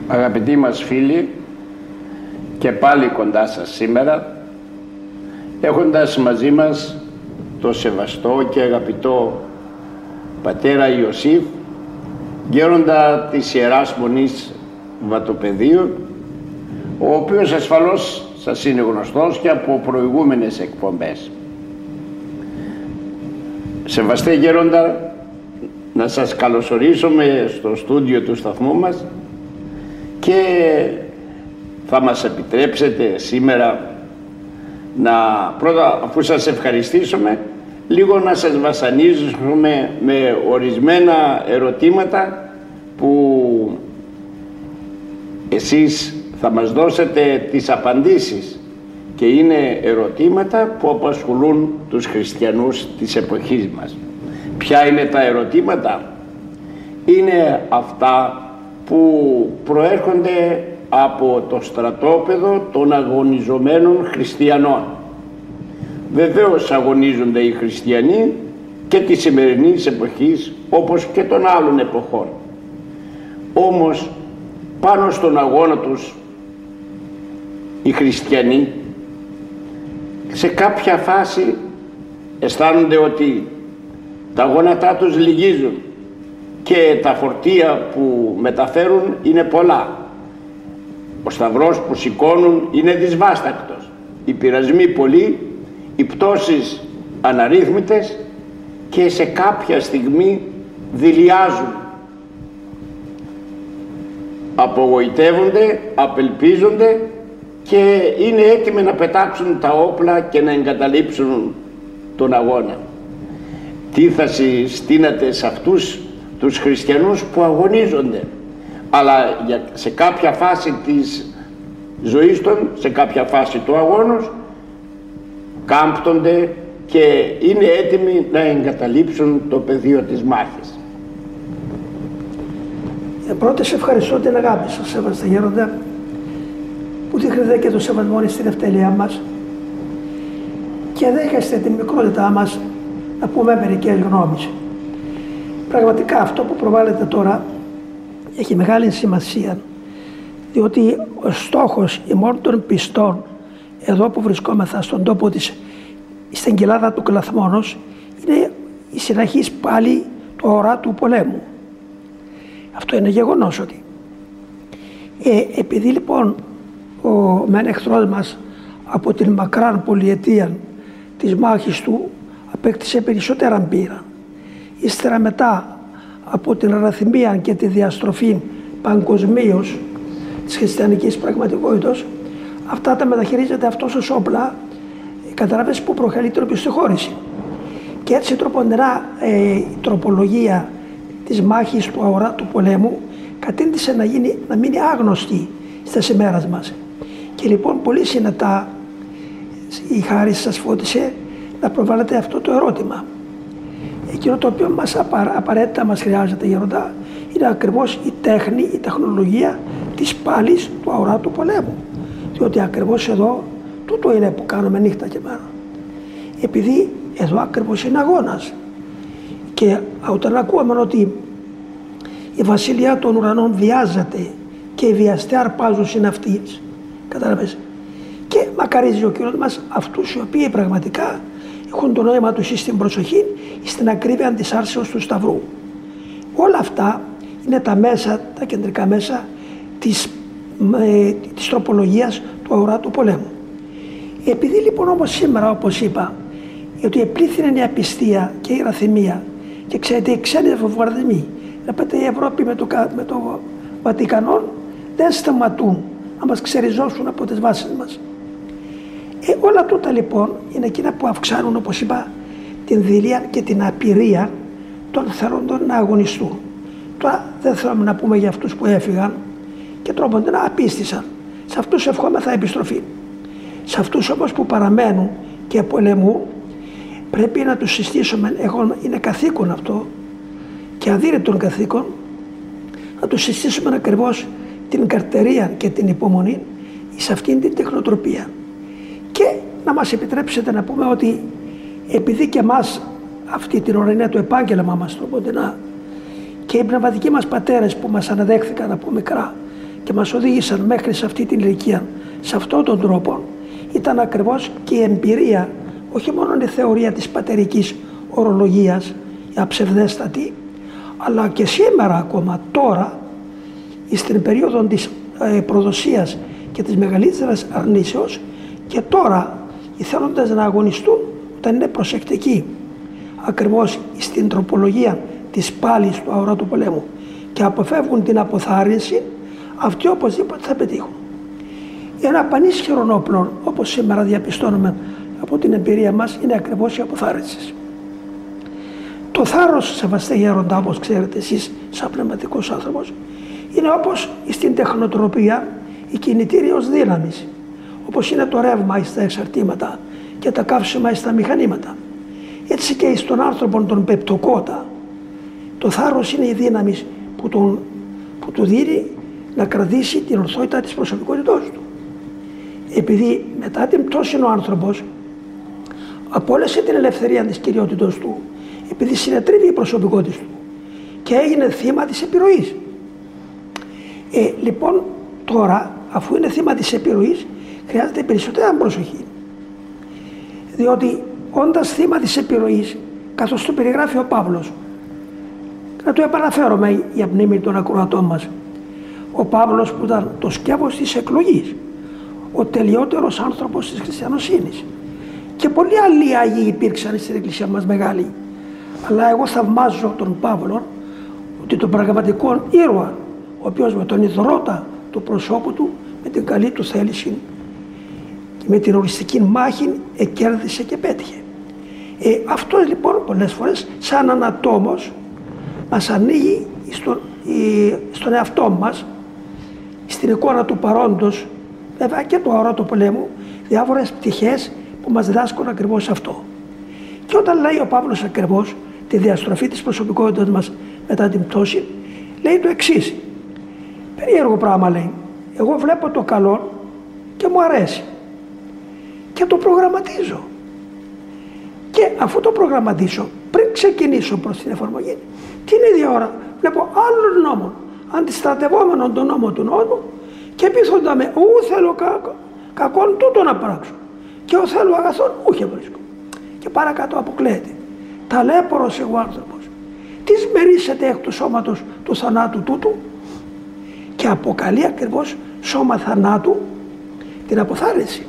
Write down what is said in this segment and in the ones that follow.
Αγαπητοί μας φίλοι, και πάλι κοντά σας σήμερα, έχοντας μαζί μας το σεβαστό και αγαπητό πατέρα Ιωσήφ, γέροντα της Ιεράς Μονής Βατοπεδίου, ο οποίος ασφαλώς σας είναι γνωστός και από προηγούμενες εκπομπές. Σεβαστέ γέροντα, να σας καλωσορίσουμε στο στούντιο του σταθμού μας και θα μας επιτρέψετε σήμερα να, πρώτα αφού σας ευχαριστήσουμε, λίγο να σας βασανίζουμε με ορισμένα ερωτήματα που εσείς θα μας δώσετε τις απαντήσεις, και είναι ερωτήματα που απασχολούν τους χριστιανούς της εποχής μας. Ποια είναι τα ερωτήματα? Είναι αυτά που προέρχονται από το στρατόπεδο των αγωνιζομένων χριστιανών. Βεβαίως αγωνίζονται οι χριστιανοί και της σημερινής εποχής όπως και των άλλων εποχών. Όμως πάνω στον αγώνα τους οι χριστιανοί σε κάποια φάση αισθάνονται ότι τα γόνατά τους λυγίζουν και τα φορτία που μεταφέρουν είναι πολλά. Ο σταυρός που σηκώνουν είναι δυσβάστακτος. Οι πειρασμοί πολλοί, οι πτώσεις αναρρύθμιτες και σε κάποια στιγμή δειλιάζουν. Απογοητεύονται, απελπίζονται και είναι έτοιμοι να πετάξουν τα όπλα και να εγκαταλείψουν τον αγώνα. Τι θα συστήνατε σε αυτούς τους χριστιανούς που αγωνίζονται, αλλά σε κάποια φάση της ζωής των, σε κάποια φάση του αγώνος, κάμπτονται και είναι έτοιμοι να εγκαταλείψουν το πεδίο της μάχης? Πρώτα σε ευχαριστώ την αγάπη σας, σεβαστέ γέροντα, που δείχνετε και το σεβασμό στην ευτέλειά μας και δέχεστε την μικρότητά μας να πούμε μερικές γνώμες. Πραγματικά αυτό που προβάλλεται τώρα έχει μεγάλη σημασία, διότι ο στόχος ημών των πιστών εδώ που βρισκόμεθα στον τόπο της, στην κοιλάδα του Κλαθμόνος, είναι η συνεχής πάλι του ορά του πολέμου. Αυτό είναι γεγονός ότι επειδή λοιπόν ο μεν εχθρός μας από την μακράν πολυετία της μάχης του απέκτησε περισσότερα πείρα, ύστερα μετά από την αραθυμία και τη διαστροφή παγκοσμίως της χριστιανικής πραγματικότητας, αυτά τα μεταχειρίζεται αυτός ως όπλα, καταλάβες, που προκαλεί την οπισθοχώρηση. Και έτσι τροποντερά η τροπολογία της μάχης του αγορά του πολέμου κατήντησε να μείνει άγνωστη στις ημέρες μας. Και λοιπόν πολύ συνετά η χάρη σας φώτισε να προβάλλετε αυτό το ερώτημα. Εκείνο το οποίο απαραίτητα μας χρειάζεται, γέροντα, είναι ακριβώς η τέχνη, η τεχνολογία της πάλης του αγορά του πολέμου. Διότι ακριβώς εδώ τούτο είναι που κάνουμε νύχτα και μέρα. Επειδή εδώ ακριβώς είναι αγώνας. Και όταν ακούμε ότι η βασιλεία των ουρανών βιάζεται και οι βιαστοί αρπάζουν συναυτίες, κατάλαβες, και μακαρίζει ο Κύριος μας αυτούς οι οποίοι πραγματικά έχουν το νόημα τους στην προσοχή, στην ακρίβεια της άρσεως του Σταυρού. Όλα αυτά είναι τα μέσα, τα κεντρικά μέσα της τροπολογίας του αγορά του πολέμου. Επειδή λοιπόν όμως σήμερα, όπως είπα, γιατί επλήθυνε η απιστία και η ραθυμία και ξέρετε οι ξένοι βομβαρδισμοί, βλέπετε η Ευρώπη με το Βατικανό δεν σταματούν να μας ξεριζώσουν από τις βάσεις μας. Όλα τούτα λοιπόν είναι εκείνα που αυξάνουν, όπως είπα, την δειλία και την απειρία των θέλοντων να αγωνιστούν. Τώρα δεν θέλουμε να πούμε για αυτούς που έφυγαν και τρόπονται να απίστησαν. Σε αυτούς ευχόμεθα επιστροφή. Σε αυτούς όμως που παραμένουν και πολεμούν, πρέπει να τους συστήσουμε, είναι καθήκον αυτό και αδύρυτον καθήκον, να τους συστήσουμε ακριβώς την καρτερία και την υπομονή σε αυτήν την τεχνοτροπία. Και να μας επιτρέψετε να πούμε ότι επειδή και εμάς αυτή την ώρα είναι το επάγγελμα μας τροποντινά και οι πνευματικοί μας πατέρες που μας αναδέχθηκαν από μικρά και μας οδήγησαν μέχρι σε αυτή την ηλικία, σε αυτόν τον τρόπο, ήταν ακριβώς και η εμπειρία, όχι μόνο η θεωρία της πατερικής ορολογίας, η αψευδέστατη, αλλά και σήμερα ακόμα τώρα, στην περίοδο της προδοσίας και της μεγαλύτερης αρνήσεως, και τώρα οι θέλοντες να αγωνιστούν όταν είναι προσεκτικοί ακριβώς στην τροπολογία της πάλης του αόρατου πολέμου και αποφεύγουν την αποθάρρυνση, αυτοί οπωσδήποτε θα πετύχουν. Ένα πανίσχυρο όπλο, όπως σήμερα διαπιστώνουμε από την εμπειρία μας, είναι ακριβώς η αποθάρρυνση. Το θάρρος, σεβαστέ γέροντα, όπως ξέρετε εσείς σαν πνευματικός άνθρωπος, είναι όπως στην τεχνοτροπία η κινητήριος δύναμης, όπως είναι το ρεύμα στα εξαρτήματα και τα καύσιμα στα μηχανήματα. Έτσι και στον άνθρωπο τον πεπτοκότα, το θάρρος είναι η δύναμη που του δίνει να κρατήσει την ορθότητα της προσωπικότητός του. Επειδή μετά την πτώση ο άνθρωπος απόλυσε την ελευθερία της κυριότητος του, επειδή συνετρίβει η προσωπικότητα του και έγινε θύμα της επιρροής. Λοιπόν, τώρα, αφού είναι θύμα της επιρροής, χρειάζεται περισσότερη προσοχή. Διότι όντας θύμα της επιρροής, καθώς το περιγράφει ο Παύλος, να το επαναφέρομαι για μνήμη των ακροατών μας, ο Παύλος που ήταν το σκεύος της εκλογής, ο τελειότερος άνθρωπος της χριστιανοσύνης, και πολλοί άλλοι Άγιοι υπήρξαν στην εκκλησία μας μεγάλοι, αλλά εγώ θαυμάζω τον Παύλο, ότι τον πραγματικό ήρωα, ο οποίος με τον ιδρώτα του προσώπου του, με την καλή του θέληση και με την οριστική μάχη εκέρδισε και πέτυχε. Αυτός λοιπόν πολλές φορές σαν ανατόμος μας ανοίγει στον εαυτό μας, στην εικόνα του παρόντος, βέβαια και του αόρατου πολέμου, διάφορες πτυχές που μας διδάσκουν ακριβώς αυτό. Και όταν λέει ο Παύλος ακριβώς τη διαστροφή της προσωπικότητας μας μετά την πτώση, λέει το εξής. Περίεργο πράγμα λέει. Εγώ βλέπω το καλό και μου αρέσει και το προγραμματίζω. Και αφού το προγραμματίσω, πριν ξεκινήσω προς την εφαρμογή, την ίδια ώρα βλέπω άλλον νόμο, αντιστρατευόμενον τον νόμο του νόμου, και πείθοντα με ου θέλω κακόν τούτο να πράξω και ο θέλω αγαθόν ούχε βρίσκω. Και παρακάτω αποκλείεται. Ταλέπορος εγώ άνθρωπος, τις μερίσετε εκ του σώματος του θανάτου τούτου, και αποκαλεί ακριβώς σώμα θανάτου την αποθάρρυνση.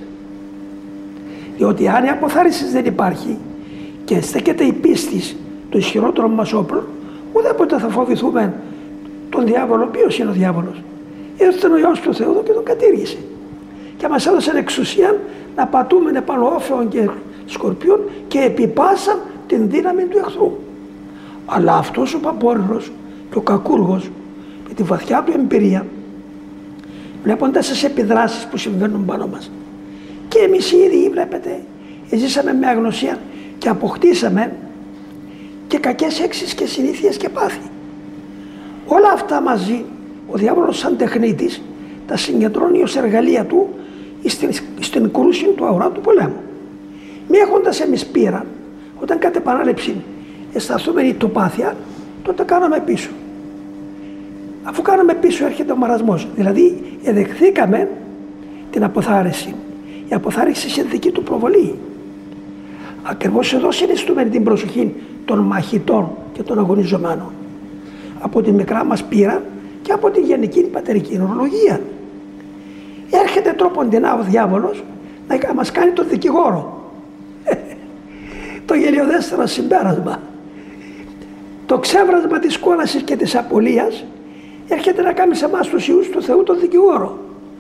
Διότι αν η αποθάρρυνση δεν υπάρχει και στέκεται η πίστη των ισχυρότερων μας όπλων, ουδέποτε θα φοβηθούμε τον διάβολο. Ποιος είναι ο διάβολος? Ήρθε ο Υιός του Θεού και τον κατήργησε και μας έδωσε εξουσία να πατούμε επάνω όφεων και σκορπιών και επιπάσαν την δύναμη του εχθρού. Αλλά αυτός ο παπόρρος και ο κακούργος με τη βαθιά του εμπειρία, βλέποντας τις επιδράσεις που συμβαίνουν πάνω μας, και εμείς οι ίδιοι βλέπετε ζήσαμε με αγνωσία και αποκτήσαμε και κακές έξεις και συνήθειες και πάθη. Όλα αυτά μαζί ο διάβολος σαν τεχνίτης τα συγκεντρώνει ως εργαλεία του στην κρούση του αοράτου πολέμου. Μη έχοντας εμείς πείρα, όταν κατ' επανάληψη αισθανθούμενη τοπάθεια, τότε κάναμε πίσω. Αφού κάναμε πίσω έρχεται ο μαρασμός, δηλαδή εδεχθήκαμε την αποθάρρυνση. Η αποθάρρυνση είναι δική του προβολή. Ακριβώς εδώ συνιστούμε την προσοχή των μαχητών και των αγωνιζομένων. Από τη μικρά μας πείρα και από τη γενική πατερική ορολογία. Έρχεται τρόποντινά ο διάβολος να μας κάνει τον δικηγόρο. Το γελιοδέστερο συμπέρασμα. Το ξέβρασμα της κόλασης και της απολίας έρχεται να κάνει σε εμάς τους Υιούς του Θεού τον δικηγόρο.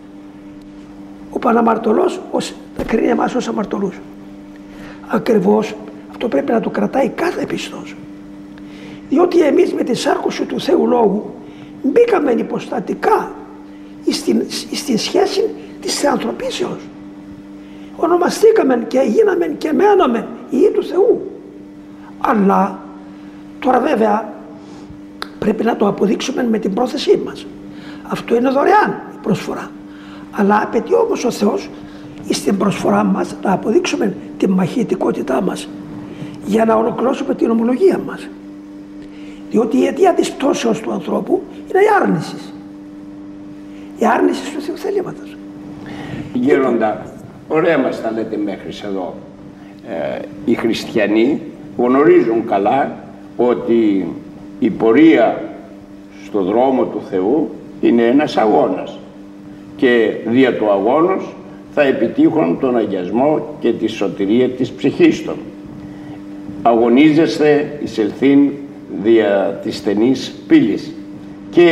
Ο Παναμαρτωλός θα κρίνει εμάς ως αμαρτωλούς. Ακριβώς αυτό πρέπει να το κρατάει κάθε πιστός. Διότι εμείς με τη σάρκωση του Θεού Λόγου μπήκαμε υποστατικά στην σχέση της θεανθρωπίσεως. Ονομαστήκαμε και γίναμε και μέναμε Υιοί του Θεού. Αλλά τώρα βέβαια πρέπει να το αποδείξουμε με την πρόθεσή μας. Αυτό είναι δωρεάν η προσφορά. Αλλά απαιτεί όμως ο Θεός στην προσφορά μας να αποδείξουμε τη μαχητικότητά μας για να ολοκληρώσουμε την ομολογία μας. Διότι η αιτία της πτώσεως του ανθρώπου είναι η άρνηση. η άρνηση του Θεού θελήματος. Γέροντα, ωραία μας τα λέτε μέχρι εδώ. Οι χριστιανοί γνωρίζουν καλά ότι η πορεία στο δρόμο του Θεού είναι ένας αγώνας και δια του αγώνος θα επιτύχουν τον αγιασμό και τη σωτηρία της ψυχής των. Αγωνίζεστε εις ελθύν δια της στενής πύλης και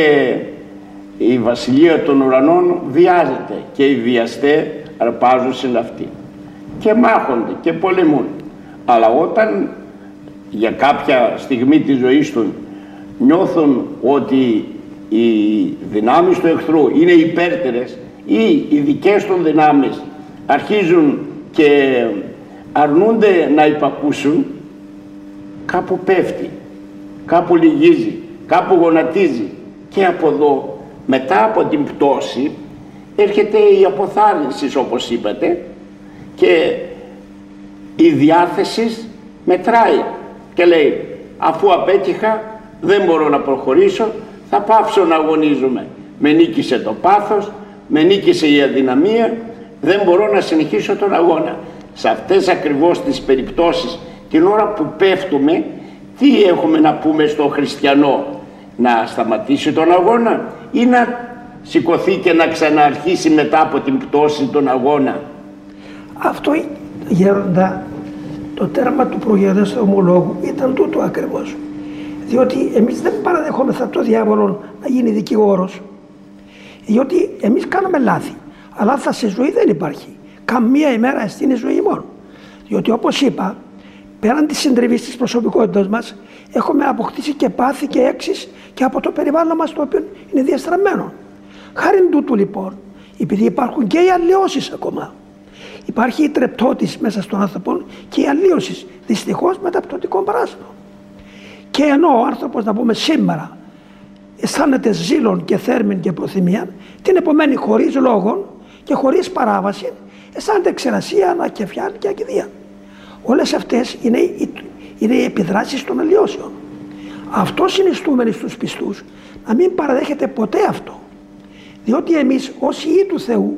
η βασιλεία των ουρανών βιάζεται και οι βιαστέ αρπάζουν συν αυτή και μάχονται και πολεμούν. Αλλά όταν για κάποια στιγμή της ζωής τους νιώθουν ότι οι δυνάμεις του εχθρού είναι υπέρτερες ή οι δικές των δυνάμεις αρχίζουν και αρνούνται να υπακούσουν, κάπου πέφτει, κάπου λυγίζει, κάπου γονατίζει και από εδώ μετά από την πτώση έρχεται η αποθάρρυνση, όπως είπατε, και η διάθεση μετράει και λέει αφού απέτυχα δεν μπορώ να προχωρήσω, θα πάψω να αγωνίζομαι. Με νίκησε το πάθος, με νίκησε η αδυναμία, δεν μπορώ να συνεχίσω τον αγώνα. Σε αυτές ακριβώς τις περιπτώσεις, την ώρα που πέφτουμε, τι έχουμε να πούμε στον χριστιανό? Να σταματήσει τον αγώνα ή να σηκωθεί και να ξαναρχίσει μετά από την πτώση τον αγώνα? Αυτό, γέροντα, το τέρμα του προγενέστερου ομολόγου ήταν τούτο ακριβώς. Διότι εμείς δεν παραδεχόμεθα το διάβολο να γίνει δικηγόρος. Διότι εμείς κάνουμε λάθη. Αλλά λάθη σε ζωή δεν υπάρχει. Καμία ημέρα στην ζωή μόνο. Διότι όπως είπα, πέραν της συντριβής της προσωπικότητας μας, έχουμε αποκτήσει και πάθη και έξις και από το περιβάλλον μας το οποίο είναι διαστραμμένο. Χάριν τούτου λοιπόν, επειδή υπάρχουν και οι αλλοιώσεις ακόμα, υπάρχει η τρεπτότηση μέσα στον άνθρωπο και η αλλίωση δυστυχώς μεταπτωτικό παράσιτο. Και ενώ ο άνθρωπος, να πούμε σήμερα, αισθάνεται ζήλον και θέρμην και προθυμία, την επομένη χωρίς λόγον και χωρίς παράβαση αισθάνεται ξερασία, ανακεφιά και ακηδία. Όλες αυτές είναι οι επιδράσεις των αλλοιώσεων. Αυτό συνιστούμενοι στους πιστούς να μην παραδέχεται ποτέ αυτό. Διότι εμείς ως ιοί του Θεού,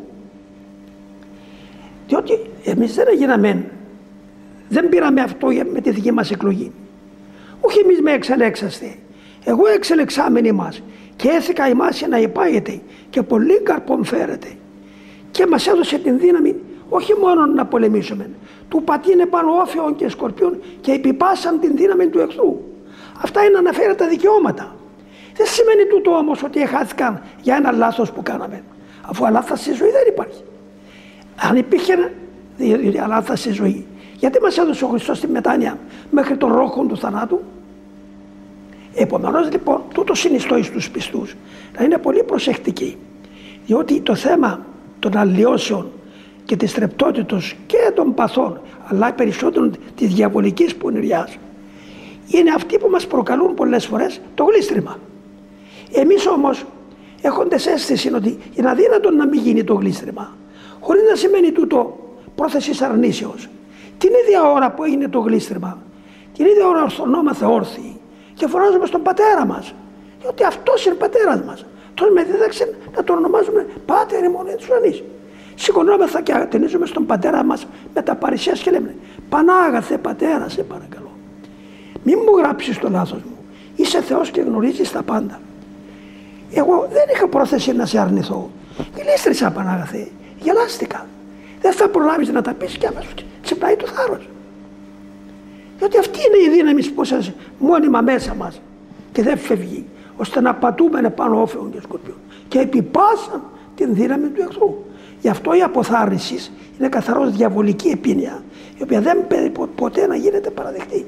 διότι εμείς δεν έγιναμε, δεν πήραμε αυτό με τη δική μας εκλογή. Όχι εμείς με εξελέξαστε. Εγώ εξελεξάμεν ημάς και έθηκα ημάς να υπάγεται και πολύ καρπόν φέρετε. Και μας έδωσε την δύναμη όχι μόνο να πολεμήσουμε, του πατίνε πάνω όφεων και σκορπιών και επιπάσαν την δύναμη του εχθρού. Αυτά είναι αναφέρετα δικαιώματα. Δεν σημαίνει τούτο όμως ότι χάθηκαν για ένα λάθος που κάναμε. Αφού αλάθα στη ζωή δεν υπάρχει. Αν υπήρχε αλάθα στη ζωή, γιατί μας έδωσε ο Χριστός τη μετάνοια μέχρι τον ρόχο του θανάτου? Επομένως λοιπόν, τούτο συνιστώ στους πιστούς να είναι πολύ προσεκτικοί. Διότι το θέμα των αλλοιώσεων και της τρεπτότητος και των παθών, αλλά περισσότερο της διαβολικής πονηριάς, είναι αυτοί που μας προκαλούν πολλές φορές το γλίστριμα. Εμείς όμως έχοντες αίσθηση ότι είναι αδύνατο να μην γίνει το γλίστριμα, χωρίς να σημαίνει τούτο πρόθεση αρνήσεως. Την ίδια ώρα που έγινε το γλίστριμα, την ίδια ώρα ορθωνόμαστε όρθιοι και φωνάζουμε στον πατέρα μας, διότι αυτός είναι ο πατέρας μας. Τον με δίδαξε να τον ονομάζουμε Πάτερ ημών εν τους ουρανείς. Σηκωνόμεθα και ατενίζουμε στον πατέρα μας με τα παρησίας και λέμε Πανάγαθε πατέρα, σε παρακαλώ, μην μου γράψεις το λάθος μου. Είσαι Θεός και γνωρίζεις τα πάντα. Εγώ δεν είχα πρόθεση να σε αρνηθώ. Γλίστρισα, Πανάγαθε, γελάστηκα. Δεν θα προλάβεις να τα πεις και άμεσα ξυπνάει το θάρρος. Διότι αυτή είναι η δύναμη που σας μόνιμα μέσα μας και δεν φεύγει, ώστε να πατούμε πάνω όφεων και σκορπιών και επιπάσαν την δύναμη του εχθρού. Γι' αυτό η αποθάρρυνση είναι καθαρώς διαβολική επίνοια, η οποία δεν πρέπει ποτέ να γίνεται παραδεκτή.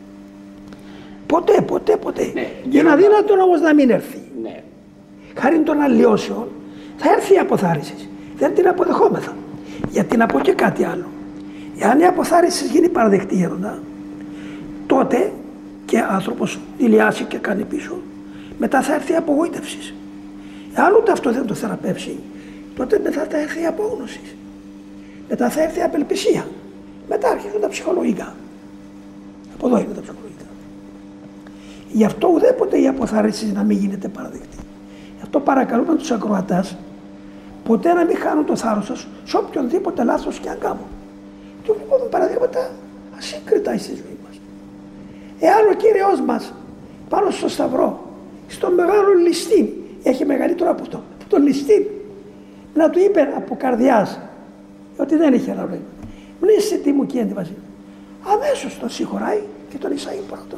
Ποτέ. Ναι, είναι αδύνατο όμως να μην έρθει. Ναι. Χάρη των αλλοιώσεων θα έρθει η αποθάρρυνση. Δεν την αποδεχόμεθα. Γιατί να πω και κάτι άλλο. Εάν η αποθάρρυνση γίνει παραδεκτή, γέροντα, τότε και άνθρωπος ηλιάσει και κάνει πίσω, μετά θα έρθει η απογοήτευση. Εάν ούτε αυτό δεν το θεραπεύσει, τότε μετά θα έρθει η απόγνωση. Μετά θα έρθει η απελπισία. Μετά αρχίζουν τα ψυχολογικά. Από εδώ είναι τα ψυχολογικά. Γι' αυτό ουδέποτε η αποθάρρυνση να μην γίνεται παραδεκτή. Γι' αυτό παρακαλούμε τους ακροατάς ποτέ να μην χάνουν το θάρρος σας σε οποιονδήποτε λάθος και αν κάνουν. Και βλέπουμε παραδείγματα ασύγκριτα στη ζωή μας. Εάν ο Κύριος μας πάνω στο σταυρό, στο μεγάλο ληστή, έχει μεγαλύτερο από τον ληστή, να του είπε από καρδιάς ότι δεν είχε ένα νόημα. Μνήσε τι μου κύριε Βασίλη. Αμέσως τον συγχωράει και τον εισάγει πρώτον.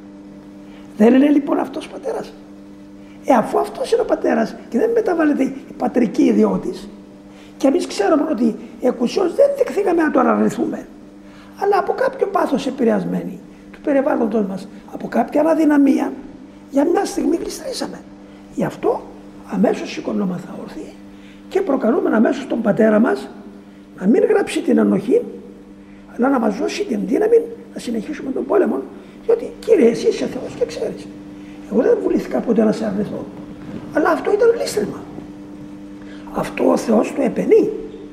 Δεν είναι λοιπόν αυτός πατέρας? Αφού αυτός είναι ο πατέρας και δεν μεταβάλλεται η πατρική ιδιώτης, και εμείς ξέρουμε ότι εκουσιώς δεν δεχθήκαμε να το αναρνηθούμε, αλλά από κάποιο πάθος επηρεασμένοι του περιβάλλοντος μας, από κάποια αναδυναμία, για μια στιγμή γλιστρήσαμε. Γι' αυτό αμέσως σηκωνόμαθα όρθιοι και προκαλούμε αμέσως τον πατέρα μας να μην γράψει την ανοχή, αλλά να μας δώσει την δύναμη να συνεχίσουμε τον πόλεμο, διότι Κύριε, εσύ είσαι Θεός και ξέρεις. Εγώ δεν βουλήθηκα ποτέ να σε αρνηθώ, αλλά αυτό ήταν γλίστριμα. Αυτό ο Θεός το επενεί.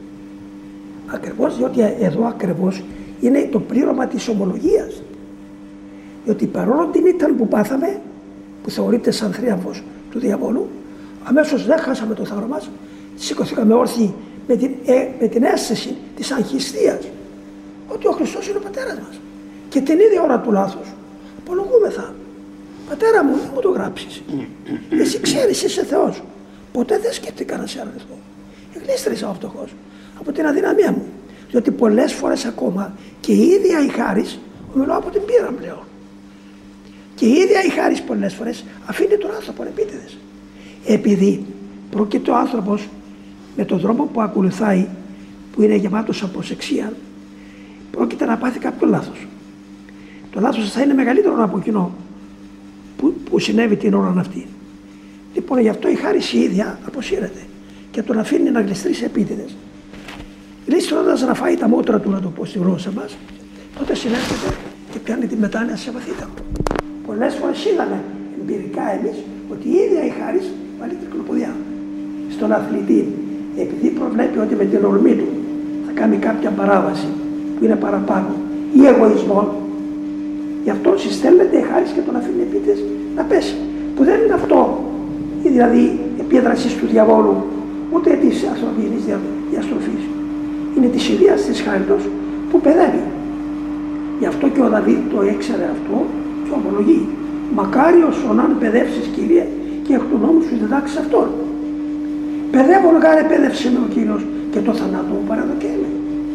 Ακριβώς διότι εδώ ακριβώς είναι το πλήρωμα της ομολογίας. Διότι παρόλο την ήττα που πάθαμε, που θεωρείται σαν θρίαμβος του διαβόλου, αμέσως δεν χάσαμε το θάρρο μας, σηκωθήκαμε όρθιοι με την αίσθηση της αγχιστίας ότι ο Χριστός είναι ο πατέρας μας. Και την ίδια ώρα του λάθους απολογούμεθα. Πατέρα μου, δεν μου το γράψεις. Εσύ ξέρεις, είσαι Θεός. Ποτέ δεν σκέφτηκα να σε αρνηθώ. Εγλίστρισα ο φτωχός από την αδυναμία μου. Διότι πολλές φορές ακόμα και η ίδια η χάρις, ομιλώ από την πείρα πλέον, και η ίδια η χάρις πολλές φορές αφήνει τον άνθρωπο επίτηδες. Επειδή πρόκειται ο άνθρωπος με τον δρόμο που ακολουθάει, που είναι γεμάτος από προσεξία, πρόκειται να πάθει κάποιο λάθος. Το λάθος θα είναι μεγαλύτερο από εκείνο που συνέβη την ώρα αυτή. Λοιπόν, γι' αυτό η χάρις η ίδια αποσύρεται και τον αφήνει να γλιστρήσει επίτηδες. Γλίστροντας να φάει τα μούτρα του, να το πω στη γλώσσα μας, τότε συνέρχεται και πιάνει τη μετάνοια σε βαθύτητα. Πολλές φορές είδαμε εμπειρικά εμείς ότι η ίδια η χάρις βάλει τρικλοποδιά στον αθλητή, επειδή προβλέπει ότι με την ορμή του θα κάνει κάποια παράβαση που είναι παραπάνω ή εγωισμό. Γι' αυτό συστέλλεται η χάρις και τον αφήνει επίτηδες να πέσει. Που δεν είναι αυτό η δηλαδή επίδραση του διαβόλου, ούτε της ανθρωπίνης διαστροφής. Είναι της ιδίας της χάριτος που παιδεύει. Γι' αυτό και ο Δαβίδ το έξερε αυτό και ομολογεί. Μακάριος ον παιδεύσεις, Κύριε, και εκ του νόμου σου διδάξεις αυτόν. Παιδεύον γάρε παιδεύσε με ο Κύριος και το θανάτο μου παραδοκέμαι.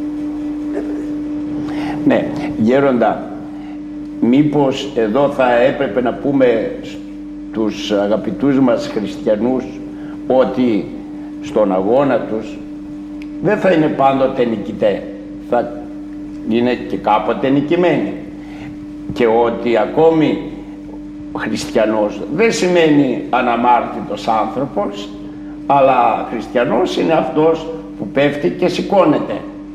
Ναι, Γέροντα, μήπως εδώ θα έπρεπε να πούμε τους αγαπητούς μας χριστιανούς ότι στον αγώνα τους δεν θα είναι πάντοτε νικητέ, θα είναι και κάποτε νικημένοι, και ότι ακόμη χριστιανός δεν σημαίνει αναμάρτητος άνθρωπος, αλλά χριστιανός είναι αυτός που πέφτει και σηκώνεται.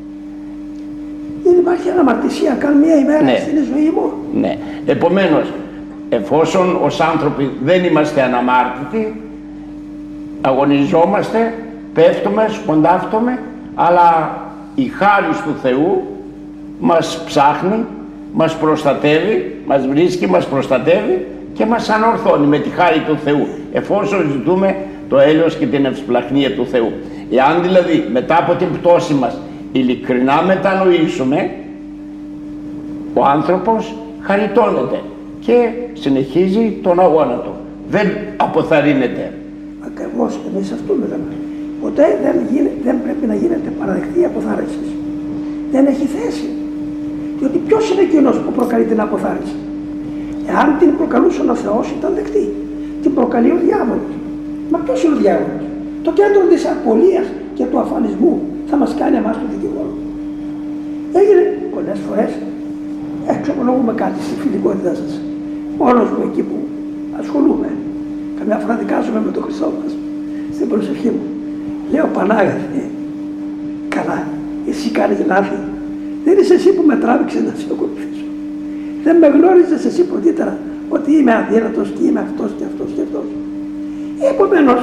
Δεν υπάρχει αναμαρτησία καν μία ημέρα, ναι, στην ζωή μου. Ναι. Επομένως, εφόσον ως άνθρωποι δεν είμαστε αναμάρτητοι, αγωνιζόμαστε, πέφτουμε, σκοντάφτουμε, αλλά η χάρις του Θεού μας ψάχνει, μας προστατεύει, μας βρίσκει, μας προστατεύει και μας ανορθώνει με τη χάρη του Θεού, εφόσον ζητούμε το έλεος και την ευσπλαχνία του Θεού. Εάν δηλαδή μετά από την πτώση μας ειλικρινά μετανοήσουμε, ο άνθρωπος χαριτώνεται και συνεχίζει τον αγώνα του, δεν αποθαρρύνεται. Ακριβώς, εμείς αυτό μιλάμε. Ποτέ δεν πρέπει να γίνεται παραδεκτή η αποθάρρυνση. Δεν έχει θέση. Διότι ποιος είναι εκείνος που προκαλεί την αποθάρρυνση? Εάν την προκαλούσε ο Θεός, ήταν δεκτή. Την προκαλεί ο διάβολος. Μα ποιος είναι ο διάβολος? Το κέντρο της απολίας και του αφανισμού θα μας κάνει εμάς τον δικηγόρο. Έγινε πολλές φορές, εξομολογούμε κάτι στη φιλικότητά σας. Μόνος μου εκεί που ασχολούμαι, καμιά φορά δικάζομαι με τον Χριστό μας, στην προσευχή μου. Λέω, Πανάγαθε, καλά, εσύ κάνεις λάθη. Δεν είσαι εσύ που με τράβηξε να σε ακολουθήσω. Δεν με γνώριζες εσύ πρωτήτερα ότι είμαι αδύνατος και είμαι αυτός και αυτός και αυτός. Επομένως,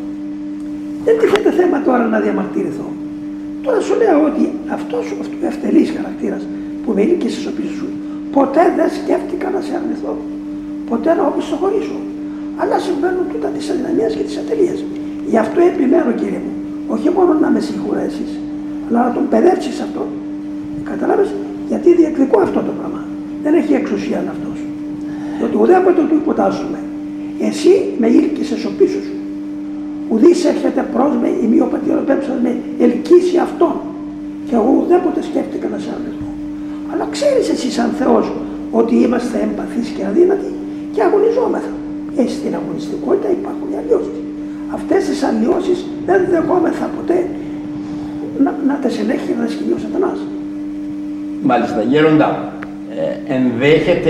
δεν τίθεται θέμα τώρα να διαμαρτυρηθώ. Τώρα σου λέω ότι αυτός ο ευτελής χαρακτήρας που με ηλικίες ο πίσω σου, ποτέ δεν σκέφτηκα να σε αρνηθώ. Ποτέ να οπισθοχωρήσω. Αλλά συμβαίνουν τούτα της αδυναμίας και της ατελείας. Γι' αυτό επιμένω, Κύριε μου, όχι μόνο να με συγχωρέσεις, αλλά να τον παιδεύσεις αυτόν. Καταλάβες, γιατί διεκδικώ αυτό το πράγμα. Δεν έχει εξουσία αυτός. Διότι ουδέποτε του υποτάσσουμε. Εσύ με ήλκησες ο πίσω σου. Ουδής έρχεται προς με ημιοπατήρων πέμψας με ελκύσει αυτόν. Και εγώ ουδέποτε σκέφτηκα να σε αρνηθώ. Αλλά ξέρεις εσύ σαν Θεός ότι είμαστε εμπαθείς και αδύνατοι και αγωνιζόμεθα. Στην αγωνιστικότητα υπάρχουν οι αλλοιώσεις. Αυτές τις αλλοιώσεις δεν δεχόμεθα ποτέ να τις ελέγχει να σκηνεί ο Σατανάς. Μάλιστα, Γέροντα, ενδέχεται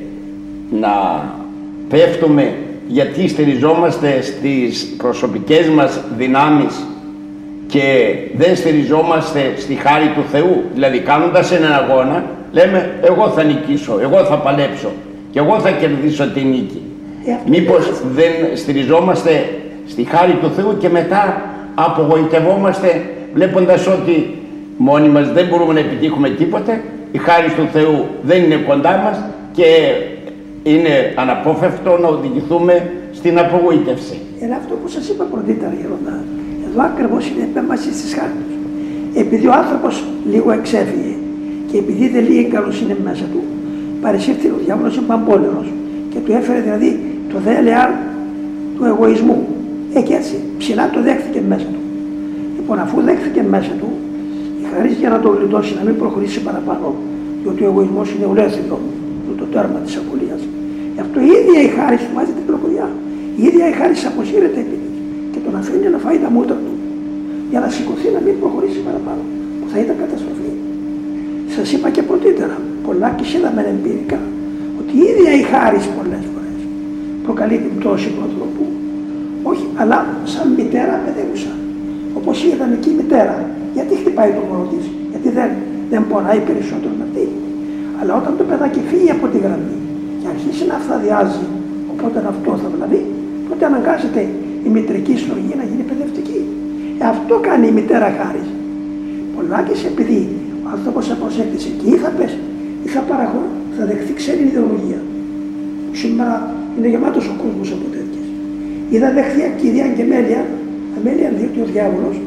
να πέφτουμε γιατί στηριζόμαστε στις προσωπικές μας δυνάμεις και δεν στηριζόμαστε στη χάρη του Θεού. Δηλαδή κάνοντας έναν αγώνα λέμε εγώ θα νικήσω, εγώ θα παλέψω και εγώ θα κερδίσω τη νίκη. Μήπως δεν στηριζόμαστε στη χάρη του Θεού και μετά απογοητευόμαστε βλέποντας ότι μόνοι μας δεν μπορούμε να επιτύχουμε τίποτε, η χάρη του Θεού δεν είναι κοντά μας και είναι αναπόφευκτο να οδηγηθούμε στην απογοήτευση. Είναι αυτό που σας είπα πρωτήτερα, Γεροντά. Εδώ ακριβώς είναι η επέμβαση στις χάρτες. Επειδή ο άνθρωπος λίγο εξέφυγε και επειδή δεν λίγη καλοσύνη μέσα του, παρεσύρθη ο διάβολος εμπαμπόλερος και του έφερε δηλαδή το δέλεαρ του εγωισμού. Και έτσι ψηλά το δέχθηκε μέσα του. Λοιπόν, αφού δέχθηκε μέσα του, η χαρίς για να το γλιτώσει, να μην προχωρήσει παραπάνω, διότι ο εγωισμός είναι ολέθριο, το τέρμα της απολίας. Γι' αυτό η ίδια η χάρις του βάζει την προχωριά. Η ίδια η χάρις αποσύρεται επειδή και τον αφήνει να φάει τα μούτρα του για να σηκωθεί να μην προχωρήσει παραπάνω, που θα ήταν καταστροφή. Σας είπα και πρωτήτερα, πολλά και είδαμε εμπειρικά, ότι η ίδια η χάρις πολλές φορές προκαλεί την πτώση του ανθρώπου, όχι, αλλά σαν μητέρα παιδεύουσα. Όπως η ιδανική μητέρα, γιατί χτυπάει το μωρό της, γιατί δεν πονάει περισσότερο με αυτή. Αλλά όταν το παιδάκι φύγει από τη γραμμή και αρχίσει να αυθαδιάζει, οπότε αυτό θα βλαβεί, τότε αναγκάζεται η μητρική στοργή να γίνει παιδευτική. Αυτό κάνει η μητέρα χάρις. Πολλάκις επειδή ο άνθρωπος θα προσέκτησε και ή θα πέσει ή θα δεχθεί ξένη ιδεολογία. Σήμερα είναι γεμάτος ο κόσμος από τέτοιες. Ή θα δεχθεί ακίδια αγγεμέλια, αμέλεια διότι ο διάβολος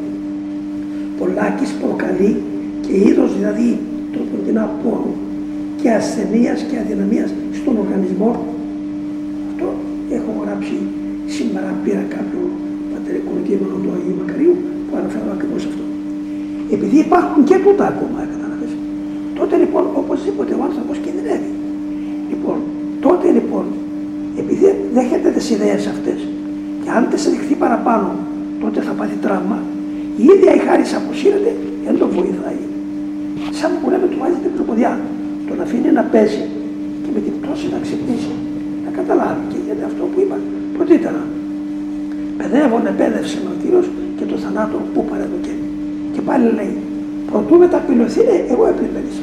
πολλάκις προκαλεί και είδος δηλαδή τροποντινά πόρου και ασθενείας και αδυναμίας στον οργανισμό. Αυτό έχω γράψει σήμερα, πήρα κάποιο πατερικό κείμενο του Αγίου Μακαρίου που αναφέρω ακριβώς αυτό. Επειδή υπάρχουν και τούτα ακόμα, κατάλαβες. Τότε λοιπόν οπωσδήποτε ο άνθρωπος κινδυνεύει. Λοιπόν, τότε λοιπόν, επειδή δέχεται τις ιδέες αυτές και αν τις δεχθεί παραπάνω, τότε θα πάθει τραύμα, η ίδια η χάρις αποσύρεται και δεν το βοηθάει. Σαν που λέμε του βάζει την προποδιά, τον αφήνει να παίζει και με την πτώση να ξυπνήσει, να καταλάβει και γιατί αυτό που είπα πρωτήτερα. Παιδεύον επέδευσε ο Κύριος και το θανάτο που παρεδοκέ. Και πάλι λέει, προτού μεταπηλωθεί, εγώ επλημμύρισα.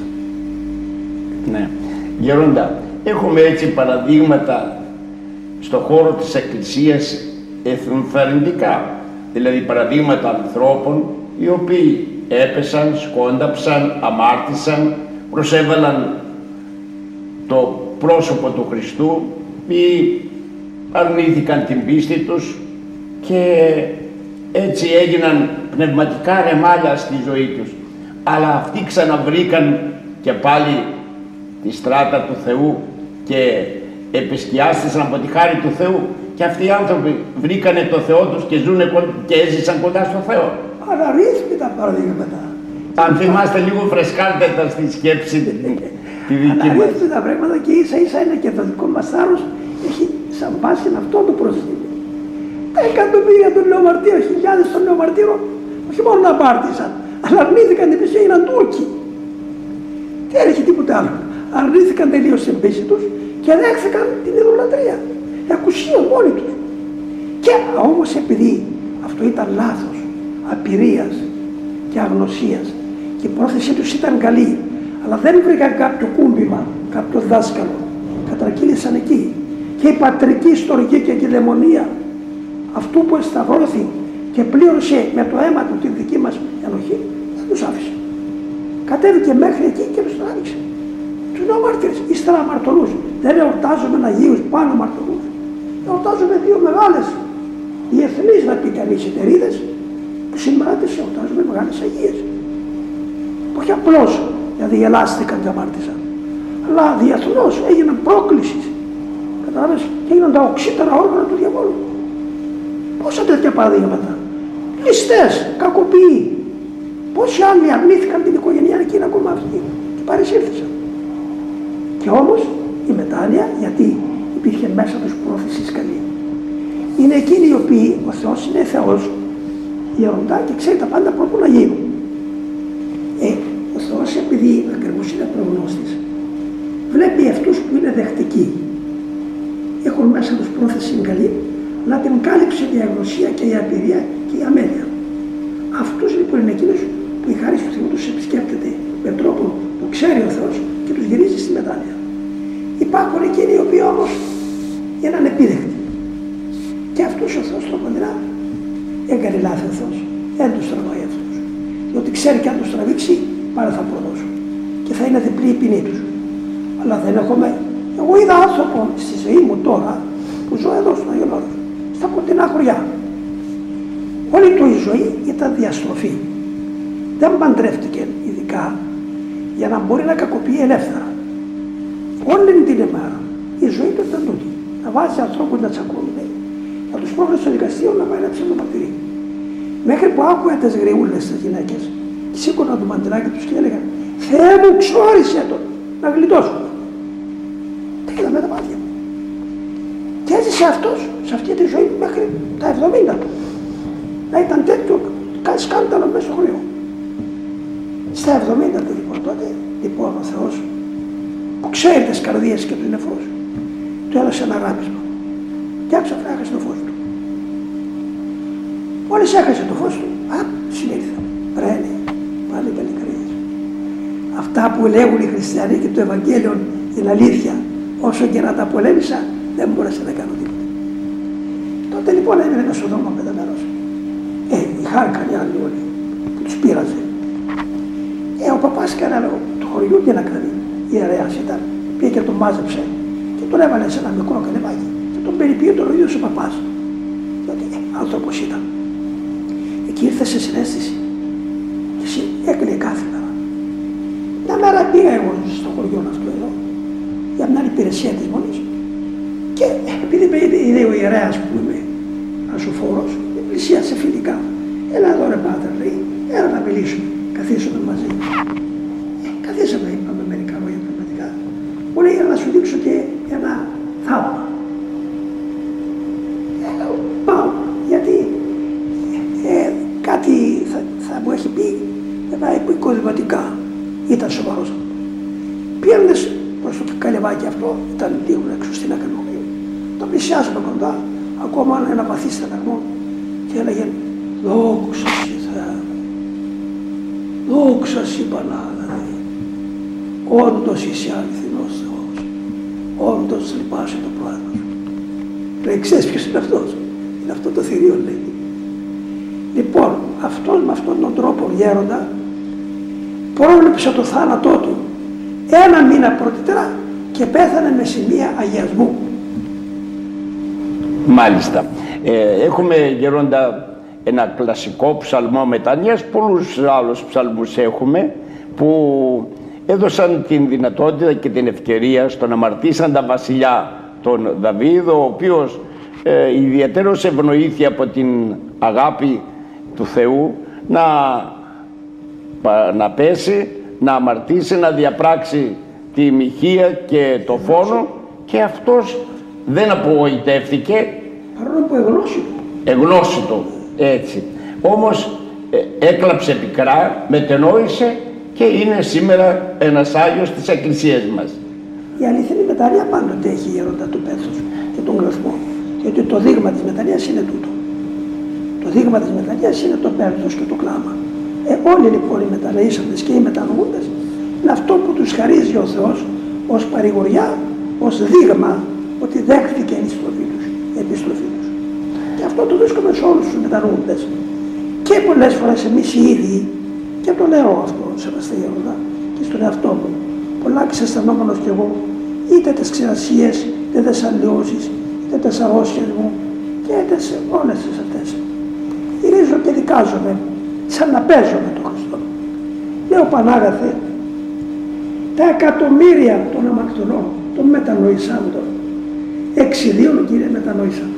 Ναι. Γερόντα, έχουμε έτσι παραδείγματα στον χώρο της Εκκλησίας ενθαρρυντικά. Δηλαδή παραδείγματα ανθρώπων οι οποίοι έπεσαν, σκόνταψαν, αμάρτησαν, προσέβαλαν το πρόσωπο του Χριστού ή αρνήθηκαν την πίστη τους και έτσι έγιναν πνευματικά ρεμάλια στη ζωή τους. Αλλά αυτοί ξαναβρήκαν και πάλι τη στράτα του Θεού και επισκιάστησαν από τη χάρη του Θεού και αυτοί οι άνθρωποι βρήκανε το Θεό τους και ζουνε και έζησαν κοντά στο Θεό. Αναρρύθμιτα παραδείγματα. Αν θυμάστε λίγο φρεσκάρτε τα στη σκέψη τη δική μας. Αναρρύθμιτα πράγματα και ίσα ίσα είναι και το δικό μας θάρρος έχει σαν βάση αυτό το προσδίδει. Τα εκατομμύρια των νεομαρτύρων, χιλιάδες των νεομαρτύρων, όχι μόνο να πάρτισαν, αλλά αρνήθηκαν την πίστη, έγιναν Τούρκοι. Δεν έλεγε τίποτα άλλο. Αρνήθηκαν τελείως την πίστη τους και δέχθηκαν την ειδωλατρία. Εκουσίως μόνοι τους. Και όμως επειδή αυτό ήταν λάθος, απειρίας και αγνωσίας και η πρόθεσή τους ήταν καλή, αλλά δεν βρήκαν κάποιο κούμπημα, κάποιο δάσκαλο, κατρακύλησαν εκεί. Και η πατρική ιστορική και κυδαιμονία αυτού που εσταυρώθη και πλήρωσε με το αίμα του τη δική μας ενοχή, δεν τους άφησε. Κατέβηκε μέχρι εκεί και τους τράβηξε. Τους νεομάρτυρες, ύστερα αμαρτωλούς. Δεν εορτάζουμε Αγίους πάνω αμαρτωλούς. Εορτάζουμε δύο μεγάλες διεθνείς, να πει κανείς, εταιρείδες που που σήμερα τις εορτάζουμε μεγάλες αγίες. Όχι απλώς δηλαδή ελάστηκαν και αμάρτησαν, αλλά διεθνώς έγιναν πρόκληση. Κατάλαβες, και έγιναν τα οξύτερα όργανα του διαβόλου. Πόσα τέτοια παραδείγματα. Ληστές, κακοποιοί. Πόσοι άλλοι αρνήθηκαν την οικογενειακή είναι ακόμα αυτή και παρεσύρθησαν. Και όμως η μετάνοια, γιατί υπήρχε μέσα τους πρόθεση καλή, είναι εκείνοι οι οποίοι ο Θεός είναι Θεός, γεροντά και ξέρει τα πάντα πρόπου να γίνουν. Ο Θεός, επειδή ακριβώς είναι προγνώστης, βλέπει αυτούς που είναι δεκτικοί, έχουν μέσα τους πρόθεση καλή, να την κάλυψε η αγνωσία και η απειρία και η αμέλεια. Αυτούς λοιπόν είναι εκείνους που η χάρη του Θεού τους επισκέπτεται με τρόπο που ξέρει ο Θεός και τους γυρίζει στη μετάνοια. Υπάρχουν εκείνοι οι οποίοι όμως είναι ανεπίδεκτοι. Και αυτούς ο Θεός τροποντινά έκανε λάθη ο Θεός. Δεν τους τραβάει αυτούς. Διότι ξέρει και αν τους τραβήξει πάλι θα προδώσουν. Και θα είναι διπλή η ποινή τους. Αλλά δεν έχουμε. Εγώ είδα άνθρωπο στη ζωή μου τώρα που ζω εδώ στον Άγιο Όρος, στα κοντινά χωριά. Όλη του η ζωή ήταν διαστροφή. Δεν παντρεύτηκε ειδικά για να μπορεί να κακοποιεί ελεύθερα. Όλη την ημέρα η ζωή του ήταν τούτη. Να βάζει ανθρώπους να τσακώνουν, να τους πρόκειται στο δικαστήριο να πάει να ψευδομαρτυρεί. Μέχρι που άκουγα τις γριούλες τις γυναίκες και σήκωναν το μαντράκι τους και έλεγαν «Θεέ μου, ξόρισε τον να γλιτώσουν». Τα είδα με τα μάτια μου. Και έζησε αυτός σε αυτή τη ζωή μέχρι τα 70. Να ήταν τέτοιο σκάνδαλο μέσα στο χωριό. Στα 70 του λοιπόν τότε, λοιπόν ο Θεός που ξέρει τις καρδίες και τους νεφρούς, του έδωσε ένα γράμισμα και άξαφνα έχασε το φως του. Μόλις έχασε το φως του, συνήλθε, πραίνει, πάλι καλυκρίες. Αυτά που λέγουν οι χριστιανοί και το Ευαγγέλιο είναι αλήθεια, όσο και να τα πολέμησα, δεν μπόρεσε να κάνω τίποτα. Τότε λοιπόν έμεινε ένα Σοδόμα πεθαμένος. Χάρηκαν οι άλλοι όλοι, που τους πείραζε. Ο παπάς κανένα του χωριού τι να κάνει, ιερέας ήταν, πήγε και τον μάζεψε και τον έβαλε σε ένα μικρό κανεβάκι και τον περιποιεί τον ίδιος ο παπάς, διότι άνθρωπος ήταν. Εκεί ήρθε σε συναίσθηση και έκλαιγε κάθε μέρα. Μια μέρα πήγα εγώ στο χωριό αυτό εδώ, για μια υπηρεσία της μονής και επειδή με είδε ο ιερέας που είμαι ασοφόρος, πλησίασε φιλικά. Έλα εδώ ρε πάτερ, λέει, έλα να μιλήσουμε, καθίσουμε μαζί. Καθίσαμε, είπαμε μερικά λόγια πραγματικά. Μου λέει, να σου δείξω και ένα θαύμα. Λέω, πάω, γιατί κάτι θα μου έχει πει, τα υποδηματικά. Ήταν σοβαρός. Πήγαινες προς το καλεβάκι αυτό, ήταν λίγο έξω στην ακαδημία. Το πλησιάζουμε κοντά, ακόμα ένα βαθύ στεναγμό και έλεγε «Δόξα Συ Θεέ, δόξα Συ Πανάγαθε, όντως είσαι αληθινός Θεός, όντως λυπάσαι το πράγμα σου». Λέει, ξέρεις ποιος είναι αυτός? Είναι αυτό το θηρίο, λέει. Λοιπόν, αυτός με αυτόν τον τρόπο γέροντα πρόβλεψε το θάνατό του 1 μήνα πρωτήτερα και πέθανε με σημεία αγιασμού. Μάλιστα. Έχουμε, γέροντα, ένα κλασικό ψαλμό μετάνοιας, πολλούς άλλους ψαλμούς έχουμε που έδωσαν την δυνατότητα και την ευκαιρία στον αμαρτήσαντα βασιλιά τον Δαβίδ, ο οποίος ιδιαίτερος ευνοήθη από την αγάπη του Θεού να πέσει, να αμαρτήσει, να διαπράξει τη μοιχεία και το φόνο και αυτός δεν απογοητεύθηκε. Παρόλο που εγνώσιτο, έτσι. Όμως έκλαψε πικρά, μετενόησε και είναι σήμερα ένας Άγιος της Εκκλησίας μας. Η αληθινή μετάνοια πάντοτε έχει γέροντα του πέθους και τον κλωθμό. Γιατί το δείγμα της μετανοίας είναι τούτο. Το δείγμα της μετανοίας είναι το πένθος και το κλάμα. Όλοι λοιπόν οι μετανοήσαντες και οι μετανοούντες είναι αυτό που τους χαρίζει ο Θεός ως παρηγοριά, ως δείγμα ότι δέχθηκε η επιστροφή τους. Και αυτό το βρίσκουμε σε όλους τους μετανοούντες. Και πολλές φορές εμείς οι ίδιοι, και το λέω αυτό σεβαστέ γέροντα και στον εαυτό μου, πολλά ξεστανόμενος κι εγώ, είτε τις ξηρασίες, είτε τις αλλοιώσεις, είτε τις αρρώστιες μου, και είτε σε όλες τις αυτές. Γυρίζω αρχίζω και δικάζομαι, σαν να παίζω με τον Χριστό. Λέω, Πανάγαθε, τα εκατομμύρια των αμαρτωλών, των μετανοησάντων, εξιδίων, Κύριε, μετανόησαν.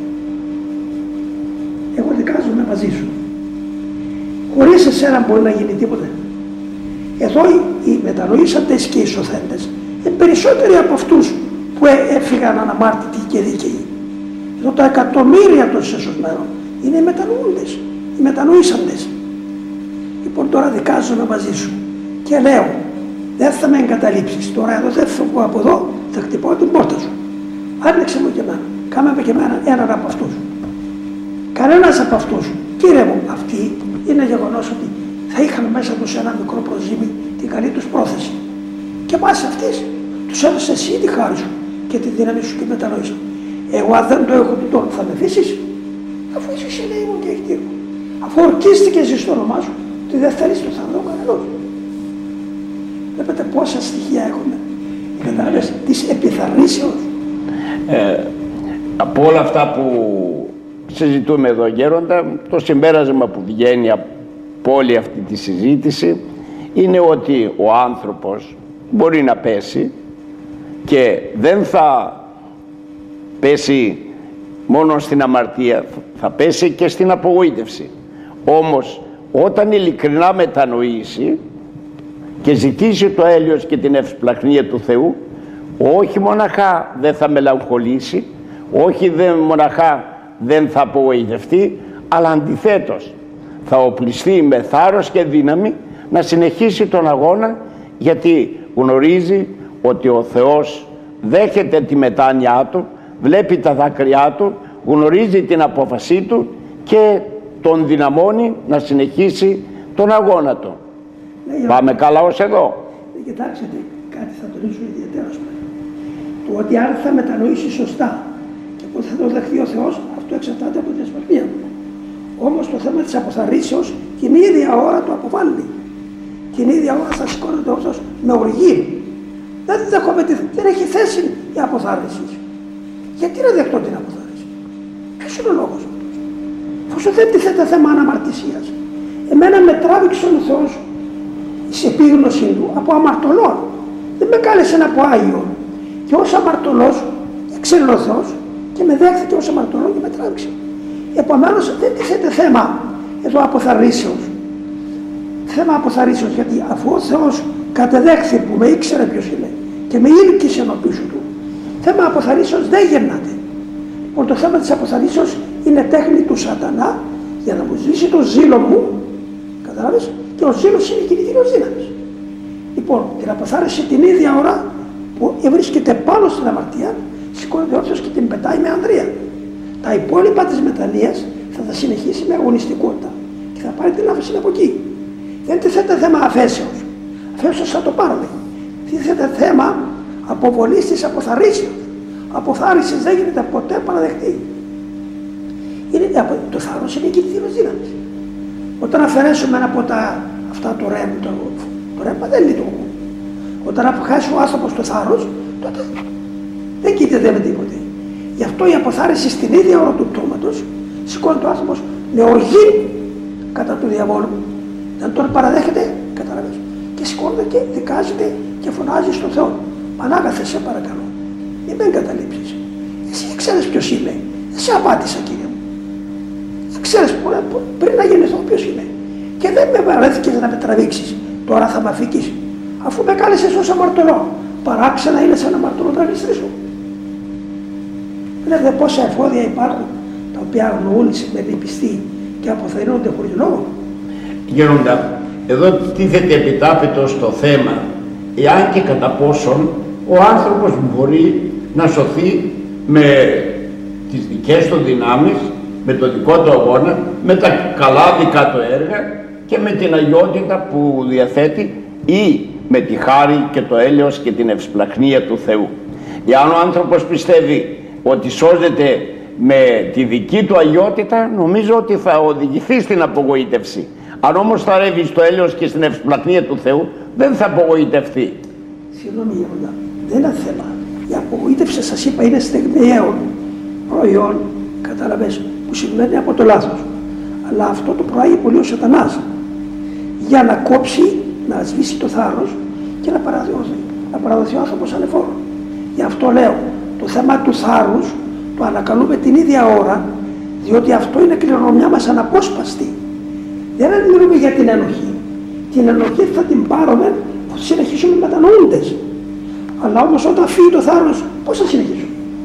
Εγώ δικάζομαι μαζί σου. Χωρίς εσένα μπορεί να γίνει τίποτα. Εδώ οι μετανοήσαντες και οι σωθέντες είναι περισσότεροι από αυτούς που έφυγαν αναμάρτητοι και δίκαιοι. Εδώ τα εκατομμύρια των σεσωσμένων είναι οι μετανοούντες, οι μετανοήσαντες. Λοιπόν, τώρα δικάζομαι μαζί σου και λέω, δεν θα με εγκαταλείψεις. Τώρα εδώ δεν φεύγω από εδώ, θα χτυπάω την πόρτα σου. Άνοιξε μου και εμένα, κάμε με και εμένα έναν από αυτούς. Κανένας από αυτούς, Κύριε μου, αυτοί είναι γεγονός ότι θα είχαν μέσα τους ένα μικρό προζύμι την καλή τους πρόθεση. Και μας αυτής τους έδωσε εσύ τη χάρη σου και τη δύναμη σου και μετανόησαν. Εγώ αν δεν το έχω τούτο, θα με αφήσεις, αφού είσαι εσύ ήμουν και εκτήρω. Αφού ορκίστηκες στο όνομά σου, ότι δεν θέλεις το θάνατο κανενός. Βλέπετε πόσα στοιχεία έχουμε. Κατάλαβες της επιθαρρήσεως. Από όλα αυτά που συζητούμε εδώ, Γέροντα, το συμπέρασμα που βγαίνει από όλη αυτή τη συζήτηση είναι ότι ο άνθρωπος μπορεί να πέσει και δεν θα πέσει μόνο στην αμαρτία, θα πέσει και στην απογοήτευση. Όμως όταν ειλικρινά μετανοήσει και ζητήσει το έλεος και την ευσπλαχνία του Θεού, όχι μοναχά δεν θα μελαγχολήσει, όχι μοναχά δεν θα απογοητευτεί, αλλά αντιθέτως θα οπλιστεί με θάρρος και δύναμη να συνεχίσει τον αγώνα, γιατί γνωρίζει ότι ο Θεός δέχεται τη μετάνοιά του, βλέπει τα δάκρυά του, γνωρίζει την απόφασή του και τον δυναμώνει να συνεχίσει τον αγώνα του. Πάμε καλά ως εδώ. Κοιτάξτε, κάτι θα τονίσω ιδιαίτερα. Το ότι αν θα μετανοήσει σωστά και πότε θα το δεχθεί ο Θεός, αυτό εξαρτάται από την εσπαρμία του. Όμως το θέμα της αποθαρρύσεως την ίδια ώρα το αποβάλλει. Την ίδια ώρα θα σηκώνεται όσο με οργή. Δεν έχει θέση η αποθάρρυση. Γιατί να δεχτώ την αποθάρρυση? Ποιος είναι ο λόγος αυτός? Εφόσον δεν τίθεται θέμα αναμαρτησίας. Εμένα με τράβηξε ο Θεός σε επίγνωση του από αμαρτωλών. Δεν με κάλεσε να πω Άγιο. Και ως αμαρτωλός ξέρει ο Θεός και με δέχθηκε ως αμαρτωλό και με τράβηξε. Επομένως δεν τίθεται θέμα εδώ αποθαρρύσεως. Θέμα αποθαρρύσεως, γιατί αφού ο Θεός κατεδέχθη που με ήξερε ποιος είναι και με ήλκησε ενώπιον του, θέμα αποθαρρύσεως δεν γερνάται. Λοιπόν, το θέμα της αποθαρρύσεως είναι τέχνη του σατανά για να μου ζήσει το ζήλο μου, καταλάβες, και ο ζήλος είναι κινητήριος δύναμης. Λοιπόν, την αποθάρρυση την ίδια ώρα που βρίσκεται πάνω στην αμαρτία, σηκώνεται όρθιος και την πετάει με ανδρεία. Τα υπόλοιπα της μετανοίας θα τα συνεχίσει με αγωνιστικότητα και θα πάρει την άφεση από εκεί. Δεν τίθεται θέμα αφέσεως. Αφέσεως θα το πάρουμε. Τίθεται θέμα αποβολής της αποθαρρύσεως. Αποθάρρυσης δεν γίνεται ποτέ παραδεκτή. Το θάρρος είναι κινητήριος δύναμης. Όταν αφαιρέσουμε ένα από αυτά το ρεύμα δεν λειτουργούν. Όταν αποχάσει ο άνθρωπος το θάρρος, τότε δεν κοίταται με τίποτε. Γι' αυτό η αποθάρρυση στην ίδια ώρα του πτώματος σηκώνει το άνθρωπος με οργή κατά του διαβόλου. Δεν τον παραδέχεται, καταλαβαίνεις. Και σηκώνεται και δικάζεται και φωνάζει στον Θεό. Πανάγαθε, σε παρακαλώ, μην με εγκαταλείψεις. Εσύ ξέρεις ποιος είμαι. Δεν σε απάτησα, Κύριε μου. Δεν ξέρεις πριν να γεννηθώ ποιος είμαι. Και δεν με παραδέχτηκες να με τραβήξεις. Τώρα θα με αφήκεις. Αφού με κάλεσες ως αμαρτωλό. Παράξενα είναι σαν αμαρτωλό να γλιστρήσω. Βλέπετε πόσα εφόδια υπάρχουν τα οποία αγνοούν οι σημερινοί πιστοί και αποθαρρύνονται χωρίς λόγο. Γέροντα, εδώ τίθεται επιτάπητο στο θέμα εάν και κατά πόσον ο άνθρωπος μπορεί να σωθεί με τις δικές του δυνάμεις, με το δικό του αγώνα, με τα καλά δικά του έργα και με την αγιότητα που διαθέτει ή με τη χάρη και το έλεος και την ευσπλαχνία του Θεού. Εάν ο άνθρωπος πιστεύει ότι σώζεται με τη δική του αγιότητα, νομίζω ότι θα οδηγηθεί στην απογοήτευση. Αν όμως θα ρεύει στο έλεος και στην ευσπλαχνία του Θεού, δεν θα απογοητευτεί. Συγγνώμη, Γέροντα, δεν είναι θέμα. Η απογοήτευση, σας είπα, είναι στιγμιαίο προϊόν, κατάλαβες, που συμβαίνει από το λάθος. Αλλά αυτό το προάγει πολύ ο σατανάς για να κόψει, να σβήσει το θάρρος και να παραδοθεί ο άνθρωπος ανεφόρο. Γι' αυτό λέω, το θέμα του θάρρους το ανακαλούμε την ίδια ώρα, διότι αυτό είναι κληρονομιά μας αναπόσπαστη. Δεν μιλούμε για την ενοχή. Την ενοχή θα την πάρουμε, θα συνεχίσουμε μετανοούντες. Αλλά όμως όταν φύγει το θάρρος, πώς θα συνεχίσουμε?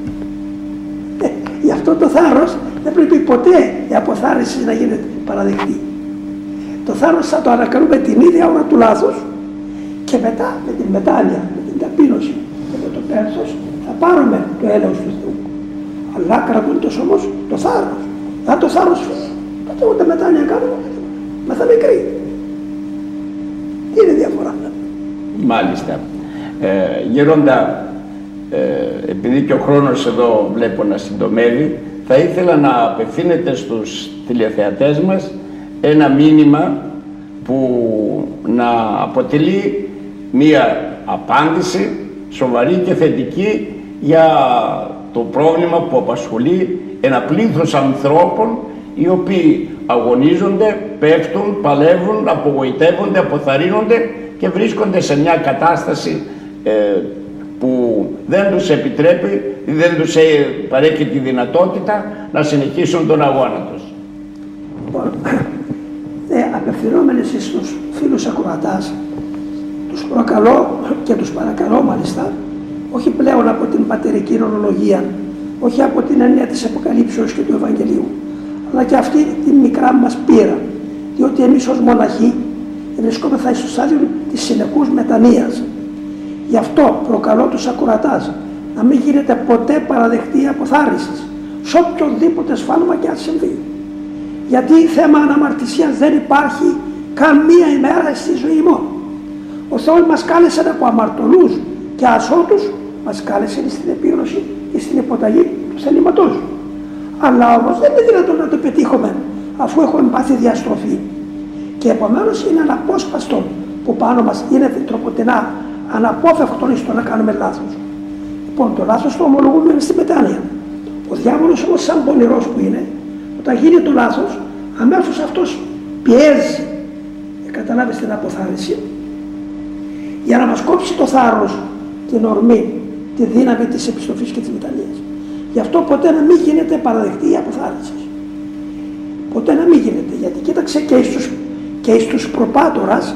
Γι' αυτό το θάρρος δεν πρέπει ποτέ η αποθάρρυνση να γίνεται παραδεκτή. Το θάρρος θα το ανακαλούμε την ίδια ώρα του λάθους και μετά με την μετάνοια, με την ταπείνωση και με το πένθος θα πάρουμε το έλεος του Θεού. Αλλά κρατώντας όμως το θάρρος. Αν το θάρρος φύγει, τότε ούτε μετάνοια κάνουμε, μα θα μικρή. Τι είναι η διαφορά? Μάλιστα. Γέροντα, επειδή και ο χρόνος εδώ βλέπω να συντομεύει, θα ήθελα να απευθύνετε στους τηλεθεατές μας ένα μήνυμα που να αποτελεί μία απάντηση σοβαρή και θετική για το πρόβλημα που απασχολεί ένα πλήθος ανθρώπων οι οποίοι αγωνίζονται, πέφτουν, παλεύουν, απογοητεύονται, αποθαρρύνονται και βρίσκονται σε μια κατάσταση που δεν τους επιτρέπει, δεν τους παρέχει τη δυνατότητα να συνεχίσουν τον αγώνα τους. Απευθυνόμενοι στους φίλους ακροατάς, τους προκαλώ και τους παρακαλώ μάλιστα, όχι πλέον από την πατερική ορολογία, όχι από την έννοια της Αποκαλύψεως και του Ευαγγελίου, αλλά και αυτή τη μικρά μας πείρα, διότι εμείς ως μοναχοί βρισκόμεθα στο στάδιο της συνεχούς μετανοίας. Γι' αυτό προκαλώ τους ακροατάς να μην γίνεται ποτέ παραδεκτή αποθάρρυνση σε οποιοδήποτε σφάλμα και αν συμβεί. Γιατί θέμα αναμαρτησίας δεν υπάρχει καν μία ημέρα στη ζωή μόνο. Ο Θεός μας κάλεσε από αμαρτωλούς και ασώτους, μας κάλεσε στην επίγνωση και στην υποταγή του θελήματός του. Αλλά όμως δεν είναι δυνατόν να το πετύχουμε αφού έχουμε πάθει διαστροφή. Και επομένως είναι αναπόσπαστο που πάνω μας είναι τροποτενά αναπόφευκτο στο να κάνουμε λάθος. Λοιπόν, το λάθος το ομολογούμε στη μετάνοια. Ο διάβολος όμως, σαν πονηρός που είναι, όταν γίνει το λάθος, αμέσως αυτός πιέζει, καταλάβεις, την αποθάρρυνση, για να μας κόψει το θάρρος, την ορμή, τη δύναμη της επιστροφής και της μετανοίας. Γι' αυτό ποτέ να μην γίνεται παραδεκτή η αποθάρρυνση. Ποτέ να μην γίνεται, γιατί κοίταξε και εις τους προπάτορας,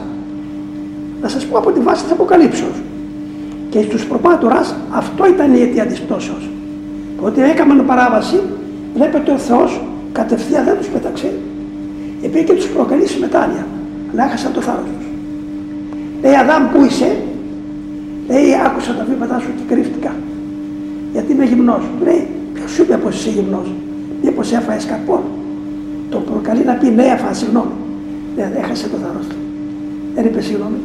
να σας πω από τη βάση της Αποκαλύψεως, και εις τους προπάτορας αυτό ήταν η αιτία της πτώσεως. Ότι έκαναν παράβαση, βλέπετε ο Θεός κατευθείαν δεν τους πέταξε, επειδή και τους προκαλεί μετάνοια, αλλά έχασαν το θάρρος τους. Λέει, Αδάμ, πού είσαι? Λέει, άκουσα τα βήματά σου και κρύφτηκα, γιατί είμαι γυμνός. Λέει, ποιος σου είπε πως είσαι γυμνός? Μήπως έφαγες καρπό? Το προκαλεί να πει, ναι, έφαγα, συγγνώμη. Δεν έχασε το θάρρος του. Δεν είπε συγγνώμη.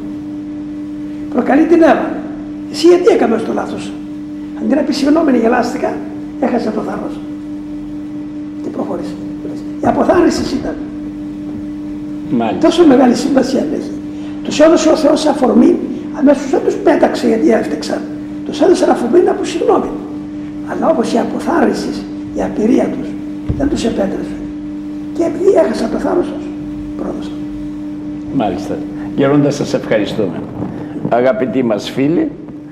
Προκαλεί την Εύα. Εσύ γιατί έκανες το λάθος? Αντί να πει συγγνώμη, γελάστηκα, έχασε το θάρρος. Και προχώρησε. Η αποθάρρυνση ήταν. Μάλιστα. Τόσο μεγάλη σημασία έχει. Τους έδωσε ο Θεός αφορμή, αμέσως δεν τους πέταξε γιατί έφτεξαν. Τους έδωσε αφορμή να πούν συγγνώμη. Αλλά όπως η αποθάρρυνση, η απειρία τους, δεν τους επέτρεψε. Και επειδή έχασαν το θάρρος τους, πρόδωσαν. Μάλιστα. Γερόντα, σας ευχαριστούμε. Αγαπητοί μας φίλοι,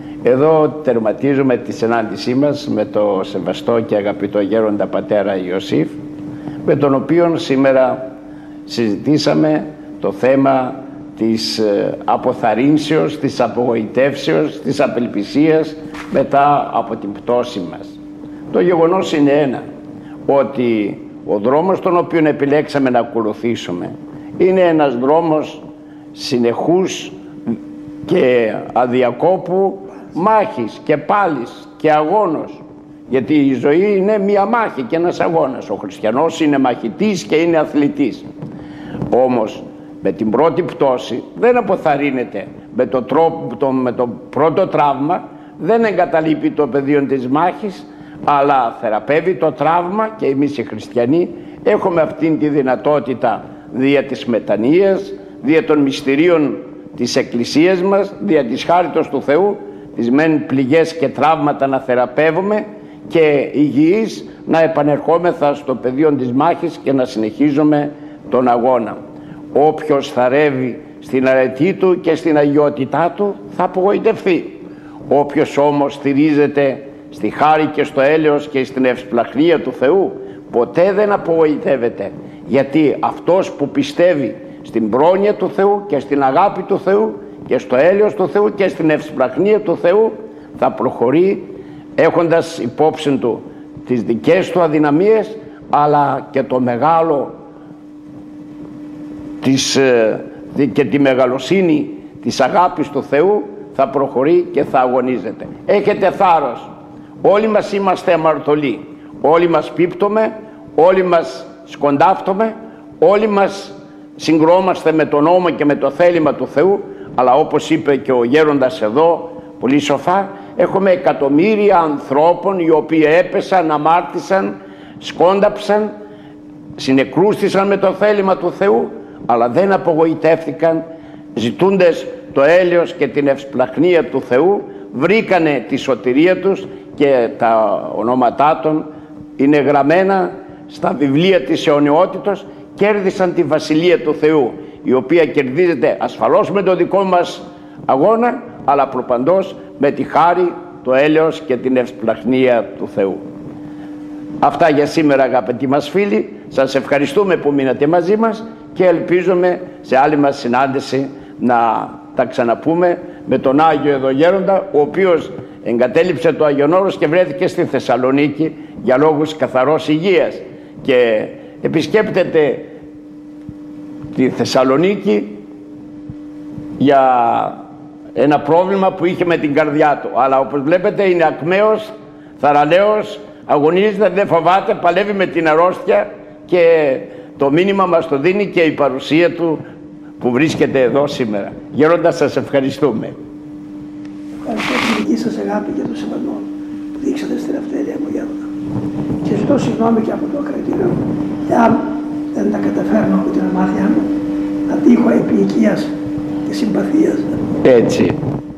εδώ τερματίζουμε τη συνάντησή μας με το σεβαστό και αγαπητό γέροντα πατέρα Ιωσήφ, με τον οποίο σήμερα συζητήσαμε το θέμα της αποθαρρύνσεως, της απογοητεύσεως, της απελπισίας μετά από την πτώση μας. Το γεγονός είναι ένα, ότι ο δρόμος τον οποίο επιλέξαμε να ακολουθήσουμε είναι ένας δρόμος συνεχούς και αδιακόπου μάχης και πάλης και αγώνος, γιατί η ζωή είναι μία μάχη και ένας αγώνας. Ο χριστιανός είναι μαχητής και είναι αθλητής. Όμως με την πρώτη πτώση δεν αποθαρρύνεται, με το πρώτο τραύμα δεν εγκαταλείπει το πεδίο της μάχης, αλλά θεραπεύει το τραύμα, και εμείς οι χριστιανοί έχουμε αυτήν τη δυνατότητα δια της μετανοίας, δια των μυστηρίων της Εκκλησίας μας, δια της χάριτος του Θεού, τις μεν πληγές και τραύματα να θεραπεύουμε και υγιείς να επανερχόμεθα στο πεδίο της μάχης και να συνεχίζουμε τον αγώνα. Όποιος θα ρεύει στην αρετή του και στην αγιότητά του θα απογοητευτεί. Όποιος όμως στηρίζεται στη χάρη και στο έλεος και στην ευσπλαχνία του Θεού ποτέ δεν απογοητεύεται, γιατί αυτός που πιστεύει στην πρόνοια του Θεού και στην αγάπη του Θεού και στο έλεος του Θεού και στην ευσπλαχνία του Θεού θα προχωρεί έχοντας υπόψη του τις δικές του αδυναμίες, αλλά και το μεγάλο και τη μεγαλοσύνη της αγάπης του Θεού θα προχωρεί και θα αγωνίζεται. Έχετε θάρρος. Όλοι μας είμαστε αμαρτωλοί. Όλοι μας πίπτουμε, όλοι μας σκοντάφτουμε, όλοι μας συγκρόμαστε με τον νόμο και με το θέλημα του Θεού, αλλά όπως είπε και ο γέροντας εδώ πολύ σοφά, έχουμε εκατομμύρια ανθρώπων οι οποίοι έπεσαν, αμάρτησαν, σκόνταψαν, συνεκρούστησαν με το θέλημα του Θεού, αλλά δεν απογοητεύτηκαν, ζητούντες το έλεος και την ευσπλαχνία του Θεού, βρήκανε τη σωτηρία τους και τα ονόματά των είναι γραμμένα στα βιβλία της αιωνιότητος, κέρδισαν τη Βασιλεία του Θεού, η οποία κερδίζεται ασφαλώς με το δικό μας αγώνα, αλλά προπαντός με τη χάρη, το έλεος και την ευσπλαχνία του Θεού. Αυτά για σήμερα, αγαπητοί μας φίλοι. Σας ευχαριστούμε που μείνατε μαζί μας και ελπίζουμε σε άλλη μας συνάντηση να τα ξαναπούμε με τον Άγιο εδώ γέροντα, ο οποίος εγκατέλειψε το Άγιον Όρος και βρέθηκε στη Θεσσαλονίκη για λόγους καθαρός υγείας και επισκέπτεται τη Θεσσαλονίκη για ένα πρόβλημα που είχε με την καρδιά του, αλλά όπως βλέπετε είναι ακμαίος, θαραλέος, αγωνίζεται, δεν φοβάται, παλεύει με την αρρώστια και το μήνυμα μας το δίνει και η παρουσία του που βρίσκεται εδώ σήμερα. Γέροντα, σας ευχαριστούμε. Ευχαριστώ την δική σας αγάπη και το σεβασμό που δείξατε στην ευτέλεια μου, Γέροντα. Και ζητώ συγγνώμη και από το ακροατήριο μου, εάν δεν τα καταφέρνω από την αμάθειά μου, να τύχω επίοικίας και συμπαθίας. Έτσι.